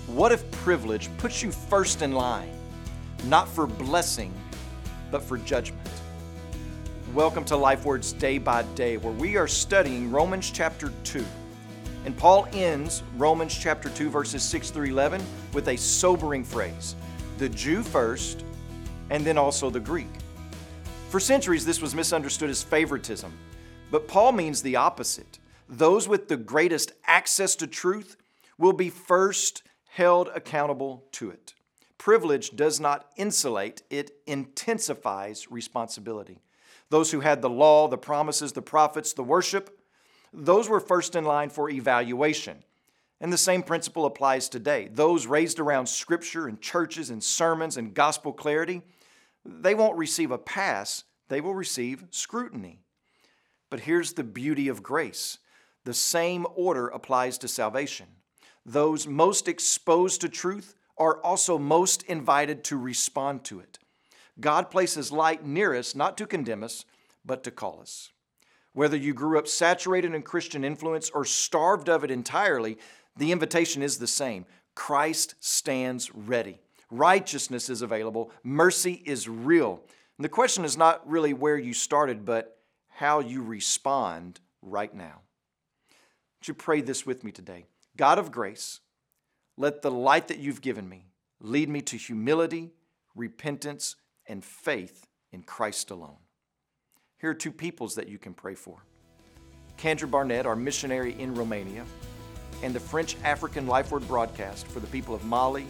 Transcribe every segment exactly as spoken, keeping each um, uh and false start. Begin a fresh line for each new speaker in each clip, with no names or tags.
What if privilege puts you first in line, not for blessing, but for judgment? Welcome to LifeWords Day by Day, where we are studying Romans chapter two. And Paul ends Romans chapter two, verses six through eleven with a sobering phrase: the Jew first, and then also the Greek. For centuries, this was misunderstood as favoritism, but Paul means the opposite. Those with the greatest access to truth will be first held accountable to it. Privilege does not insulate, it intensifies responsibility. Those who had the law, the promises, the prophets, the worship, those were first in line for evaluation. And the same principle applies today. Those raised around Scripture and churches and sermons and gospel clarity, they won't receive a pass, they will receive scrutiny. But here's the beauty of grace. The same order applies to salvation. Those most exposed to truth are also most invited to respond to it. God places light near us, not to condemn us, but to call us. Whether you grew up saturated in Christian influence or starved of it entirely, the invitation is the same. Christ stands ready. Righteousness is available. Mercy is real. And the question is not really where you started, but how you respond right now. Would you pray this with me today? God of grace, let the light that you've given me lead me to humility, repentance, and faith in Christ alone. Here are two peoples that you can pray for. Kendra Barnett, our missionary in Romania, and the French African LifeWord broadcast for the people of Mali,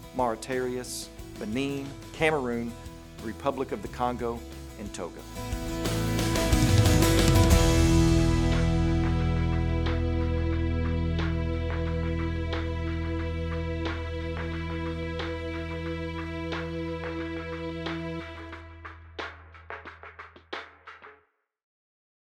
Mauritania, Benin, Cameroon, the Republic of the Congo, and Togo.